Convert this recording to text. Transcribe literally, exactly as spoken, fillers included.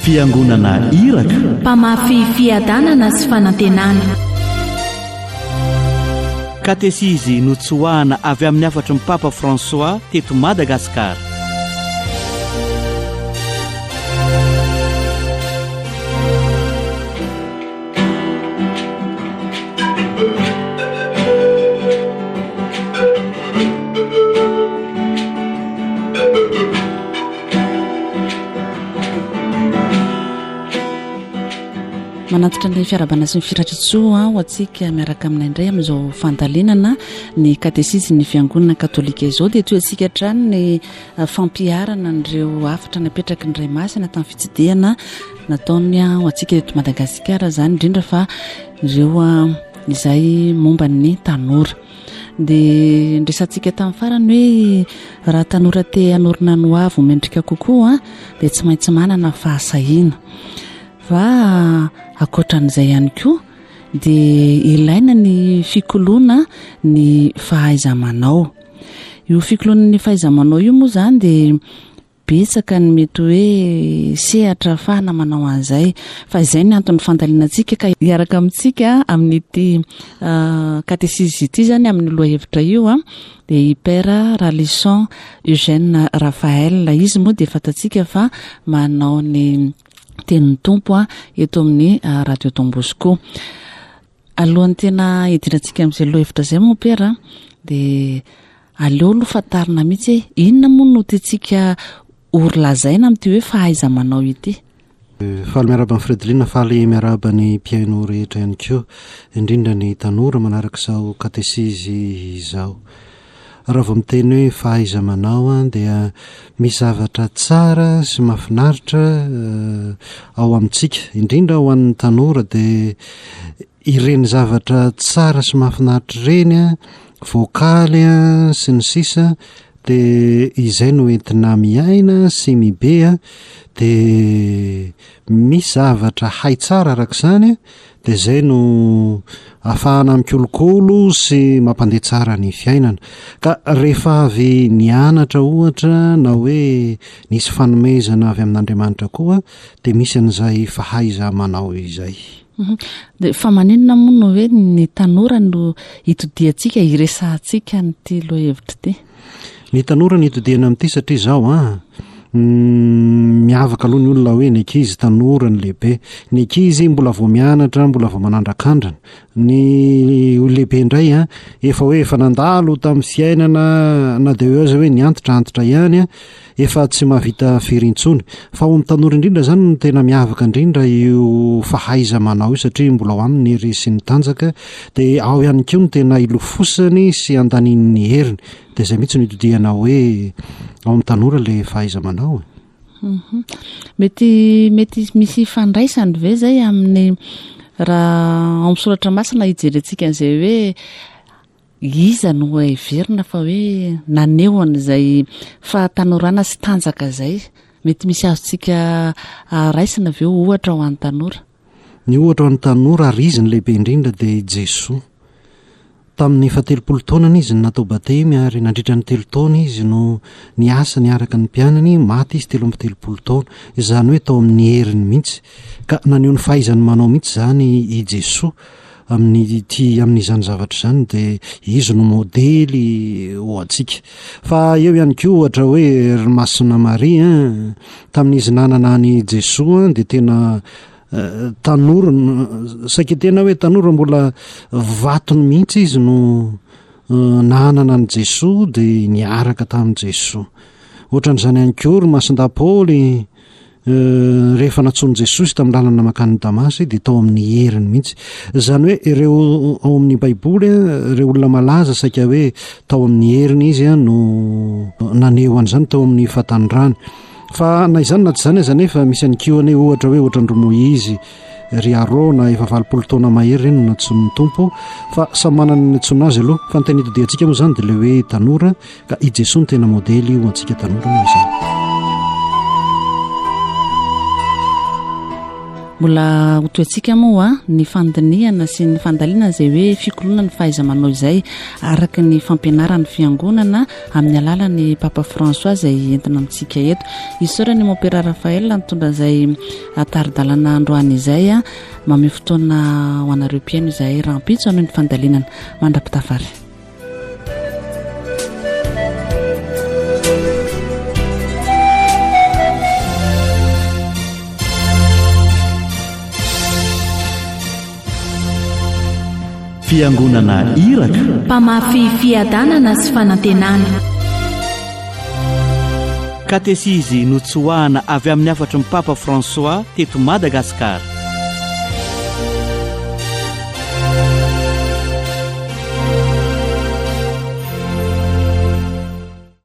fiangonana iraka, mpamafy fiadanana sy fanantenana. katesizy notsoahana avy amin'ny afatry ny Papa François teto Madagasikara. manatitra ny fiarabana sy ny firatritsoa ho antsika miaraka aminay indray amin'izao fandalinana ny katesisy ny fiangonana katolika izao dia toy antsika hatrany ny fampiarana an'ireo afatra napetraka ny Ray Masina tamin'ny fitsidihana nataony ho antsika eto Madagasikara zany indrindra fa ireo izay momba ny tanora. Dia ndresantsika tamin'ny farany hoe raha tanora te hanorina no avo mendrika kokoa dia tsy maintsy manana fahasahiana. Fa akoatran'izay ihany koa dia ilaina ny fikoloana ny fahaiza-manao. Io fikoloana ny fahaiza-manao io moa zany dia betsaka ny mety hoe sehatra fahana manao an'izay. Fa izay ny antony fandalinantsika ka hiaraka amintsika amin'ity uh, katesisy ity zany amin'ny loha hevitra io a dia i Père Ralisson Eugène Raphaël. Izy moa dia fantatsika fa manao ny tenin'ny tompo a eto amin'ny uh, Radio Don Bosco. Alohan'ny tena hidirantsika amin'izay loha hevitra izay moa Père dia aleo aloha fantarina mihitsy inona moa no tiantsika orlazaina amin'ity hoe fahaiza-manao ity. Faly miaraba ny Fredrina, faly miaraba ny mpiaino rehetra ihany koa, indrindra ny tanora manaraka izao katesizy izao. Raha vao miteny hoe fahaiza-manao dia misy zavatra tsara sy mahafinaritra uh, ao amintsika, indrindra ho an'ny tanora dia ireny zavatra tsara sy mahafinaritra ireny vokaly sy ny sisa dia izay no entina miaina sy mibea. Dia misy zavatra hay tsara araka izany dia izay no ahafahana mikolokolo sy mampandeha tsara ny fiainana. Ka rehefa avy nianatra ohatra na hoe nisy fanomezana avy amin'Andriamanitra koa dia misy an'izay fahaiza manao izay. Mm-hmm. Dia fa maninona moa no hoe ny tanora no hitodiantsika hiresahantsika n'ity loha hevitra ity? Ny tanora ny hitodiana amin'ity satria izao a Mm, miavaka aloha ny olona hoe ny ankizy tanora ny lehibe. Ny ankizy mbola vao mianatra, mbola vao manandran-kandrana. Ny lehibe indray a efa hoe efa nandalo tamin'ny fiainana na dia hoe aza hoe niantitra antitra ihany a, efa tsy mahavita firintsony. Fa ao amin'ny tanora indrindra zany no tena miavaka indrindra io fahaiza manao io satria mbola ao aminy ny resy ny tanjaka dia ao ihany koa no tena ilofosany sy andanin'ny heriny. Dia izay mihitsy no hitodiana hoe ao amin'ny tanora le fahaiza manao. Mm-hmm. Mety mety misy fandraisany ve zay amin'ny raha ao misoratra masina hijerentsika an'izay hoe iza no heverina fa hoe naneo an'izay fahatanorana sy tanjaka izay, mety misy azontsika raisina ve ohatra ho an'ny tanora? Ny ohatra ho an'ny tanora ary izy ny lehibe indrindra dia Jesoa. Tamin'ny fatelopolo taonany izy natao batemy ary nandritra ny telo taona izy no niasa niaraka ny mpianany, maty izy telo amby telopolo taona. Izany hoe tao amin'ny heriny mihitsy. Ka naneho ny fahaizany manao mihitsy zany i Jesoa amin'ny ty amin'izany zavatra izany dia izy no modely ho antsika. Fa eo ihany koa ohatra hoe Masina Maria tamin'izy nanana ny Jesoa dia tena Uh, tanora saika tena hoe tanora mbola vatony mihitsy izy no uh, nanana ny Jesoa dia niaraka tamin'ny Jesoa. Ohatran'izany ihany koa Masin-Dapoly uh, rehefa natsoiny Jesoa izy tamin'ny lalana makany Damasy dia tao amin'ny heriny mihitsy. Izany hoe ireo ao amin'ny Baiboly ireo olona malaza saika hoe tao amin'ny heriny izy no naneo an'izany tao amin'ny fahatanirany. Fa na izany na tsy izany aza nefa misy any koa ane ohatra hoe ohatran'ry Moizy, ry Arona efa valopolo taona mahery ireny no natsoin'ny tompo. Fa samy manana ny natsoina azy aloha. Fa ny tena hitodiantsika moa izany dia ilay hoe tanora, ka i Jesoa no tena modely ho antsika tanora moa izany. mbola hotoantsika moa a ny fandiniana sy ny fandaliana izay hoe fikolona ny fahaiza manao izay araka ny fampianarany fiangonana amin'ny alalany papa François izay entina amintsika eto. Isorany Mopera Rafael nitondra izay ataridalana androany izay a mamy fotoana ho anareo mpiaino izay rampitso noho ny fandalinana mandrapitafary. Fiangonana Iraka, mpamafy fiadanana sy fanantenana. Katesizy notsoahana avy amin'ny afatry ny Papa François teto Madagasikara.